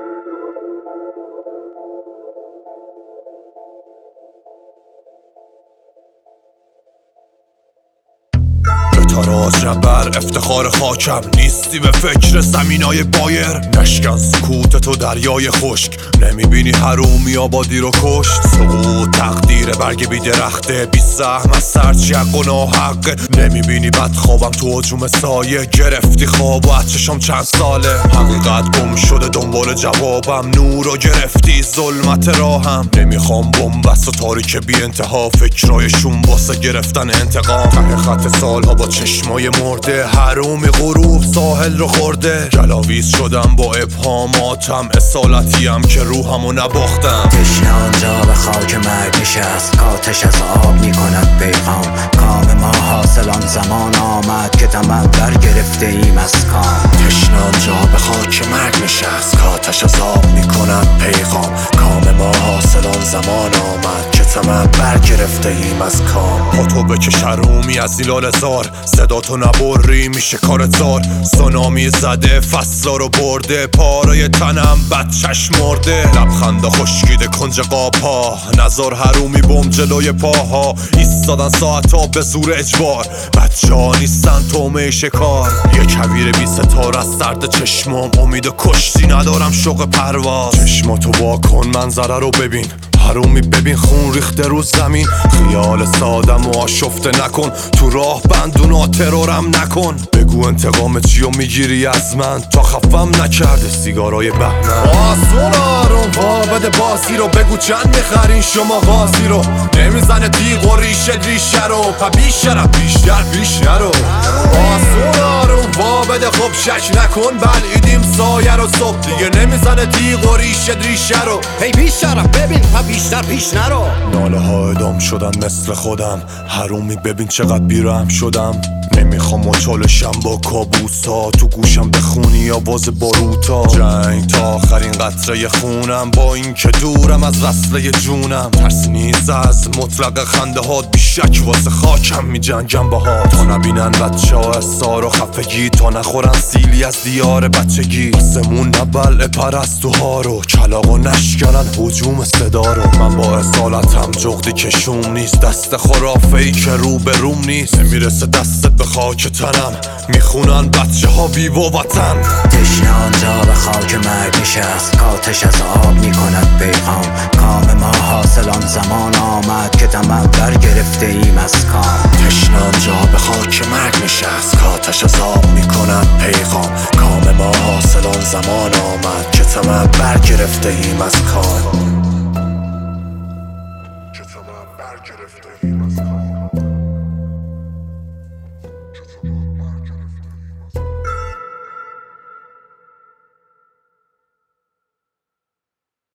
تاراج بر افتخار خاکم نیستی به فکر زمینای بایر. نشکن سکوت تو دریای خشک، نمیبینی حرومی آبادی رو کشت. سقوط تقدیر برگ بی درخته، بی سهم از سرچی حق و ناحقه. نمیبینی بدخوابم تو هجوم سایه، گرفتی خواب و از چشم چند ساله. حقیقت گم شده دنبال جوابم، نور رو گرفتی ظلمت راهم. نمیخوام بنبست و تاریک بی انتها، فکرایشون واسه گرفتن انتقام. ته خط سالها با چشمای مرده، حرومی غروب ساحل رو خورده. جلاویز شدم با ابهاماتم، اصالتیم که روحمو نباختم. تشنه آنجا به خاک مرگ نشست، کاتش از آب میکند پیغام. کام ما حاصل آن زمان آمد که طمع برگرفته ایم از کام. تشنه آنجا به خاک مرگ نشست، کاتش از آب میکند پیغام. کام ما حاصل آن زمان آمد که طمع برگرفته ایم از کام. پاتو بکش حرومی از زیلال زار، صدا تو نبری میشه کارت زار. سونامی زده فصلا رو برده، پارای تنم بد چشم مرده. لبخنده خشکیده کنج قاپا، نزار حرومی بم جلوی پاها. ایستادن ساعتا به زور اجبار، بچه ها نیستن تومه شکار. یه کویر بی ستاره از سرد چشمام، امید و کشتی ندارم شوق پرواز. چشماتو واکن منظره رو ببین، حرومی ببین خون ریخته رو زمین. خیال سادم و آشفته نکن، تو راه بندونا ترورم نکن. بگو انتقام چیو میگیری از من، تا خفم نکرده سیگارای بهمن. آسونا رو بده بازی رو، بگو چند میخرین شما غازی رو. نمیزنه تیغ و ریشه رو، پا بیشترم بیش نرو. آسونا رو بده خب شک نکن، بلعیدیم سایه رو صبح دیگه. نمیزنه تیغ و ریشه رو. هی بیشترم ببین پا بیشتر پیش نرو. ناله ها ادام شدن مثل خودم، حرومی ببین چقدر بیرحم شدم. نمیخوام مچالشم با کابوسا، تو گوشم بخونی آواز باروتا. جنگ تا آخرین قطره خونم، با این که دورم از وصله جونم. ترس نیست از مطلق خنده هات، بیشک واسه خاکم میجنگم باهات. تا نبینن بچه ها احسار و خفگی، تا نخورن سیلی از دیار بچگی. آسمون نبلع پرستوها رو، کلاغ و نشکنن هجوم صدا رو. من با اصالتم جغدی کشوم نیست، دست خرافه‌ای که رو به روم نیست. نمیرسه دستت به خاک تنم، میخونن بچه ها ویوا وطن. تشنه آنجا به خاک مرگ نشست، کاتش از آب میکند پیغام. کام ما حاصل آن زمان آمد که طمع برگرفته ایم از کام. تشنه آنجا به خاک مرگ نشست، کاتش از آب میکند پیغام. کام ما حاصل آن زمان آمد که طمع برگرفته ایم از کام.